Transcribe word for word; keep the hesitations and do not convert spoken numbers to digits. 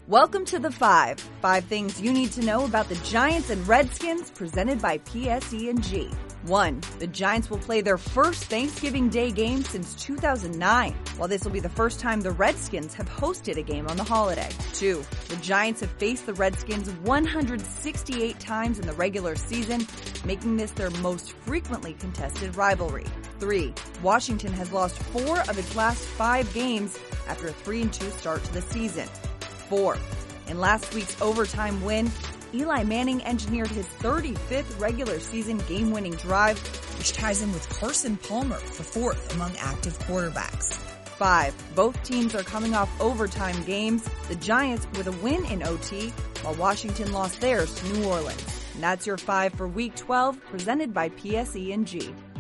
Welcome to The Five. Five things you need to know about the Giants and Redskins, presented by P S E and G. One, the Giants will play their first Thanksgiving Day game since two thousand nine, while this will be the first time the Redskins have hosted a game on the holiday. Two, the Giants have faced the Redskins one hundred sixty-eight times in the regular season, making this their most frequently contested rivalry. Three, Washington has lost four of its last five games after a three and two start to the season. Four, in last week's overtime win, Eli Manning engineered his thirty-fifth regular season game-winning drive, which ties him with Carson Palmer for fourth among active quarterbacks. Five, both teams are coming off overtime games, the Giants with a win in O T, while Washington lost theirs to New Orleans. And that's your five for Week twelve, presented by P S E and G.